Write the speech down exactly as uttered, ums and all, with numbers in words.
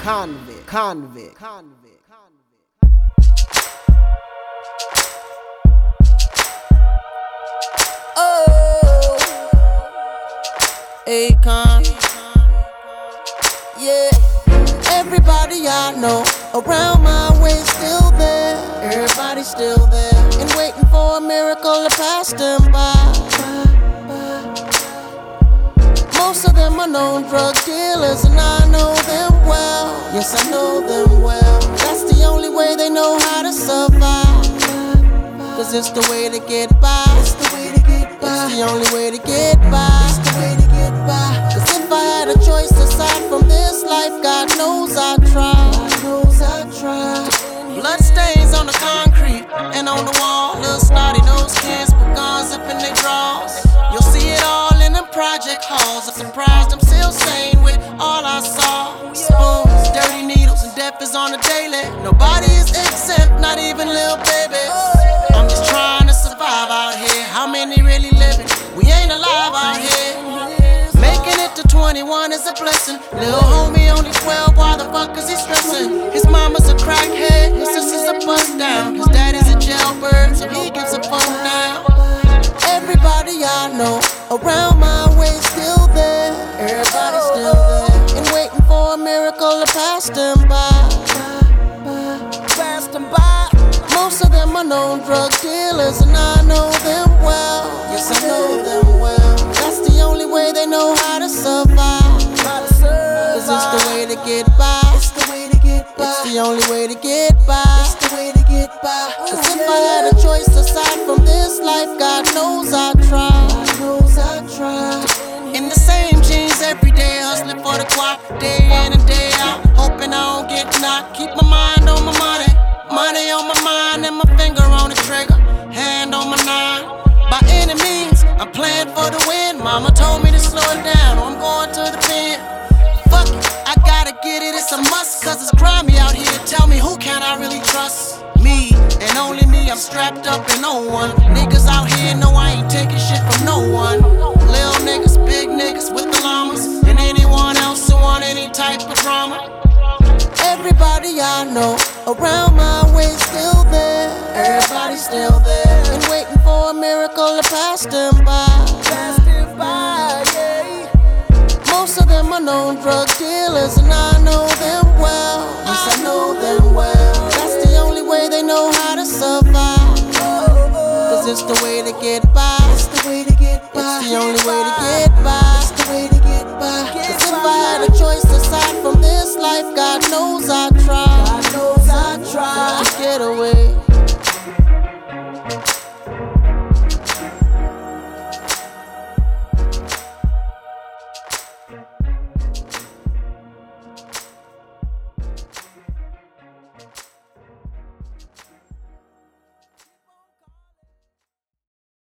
convict, convict, convict. Oh, Akon. Yeah, everybody I know around my way still there. Everybody's still there and waiting for a miracle to pass them by. Most of them are known drug dealers and I know them well. Yes, I know them well. That's the only way they know how to survive. Cause it's the way to get by. It's the way to get by. It's the only way to get by. It's the way to get by. Cause if I had a choice aside from this life, God knows I'd try. God knows I'd try. Blood stains on the concrete and on the wall. Little snotty nose kids with guns up in their drawers. You'll see it all in them project halls. I'm surprised I'm still sane with all I saw. Spoons, dirty needles, and death is on the daily. Nobody is exempt, not even little babies. I'm just trying to survive out here. How many really living? We ain't alive out here. Making it to twenty-one is a blessing. Little homie only twelve, why the fuck is he stressing? His mama's a crackhead, his sister's a bust down. His daddy's a jailbird, so he gives a fuck now. Everybody I know around my way still there. Everybody's still there and waiting for a miracle to pass them by. Pass them by. Most of them are known drug dealers and I know them well. Yes, I know them well. That's the only way they know how to survive. Cause it's the way to get by. It's the way to get by. It's the only way to get by. It's the way to get by. Cause if I had a choice aside from this life, God knows I'd try. God knows I'd try. In the same jeans every day, hustling for the guap, day in and day out. Hoping I don't get knocked. Keep my mind on my money. Money on my mind and my finger on the trigger. Hand on my nine. By any means, I'm playing for the win. Mama told me to slow it down or I'm going to the pen. Fuck it, I gotta get it, it's a must. Cause it's grimy out here, tell me who can I really trust? Me, and only me, I'm strapped up and no one. Niggas out here know I ain't taking shit from no one. Lil niggas, big niggas with the llamas. And anyone else who want any type of drama. Everybody I know around my way still there. Everybody's still there and waiting for a miracle to pass them by. Pass them by, yeah. Most of them are known drug dealers and I know them well. Yes, I know them well. That's the only way they know how to survive. Cause it's the way to get by. It's the way to get by. It's the only way to get by. It's the way to get by. Cause if I had a choice aside from this life, God knows I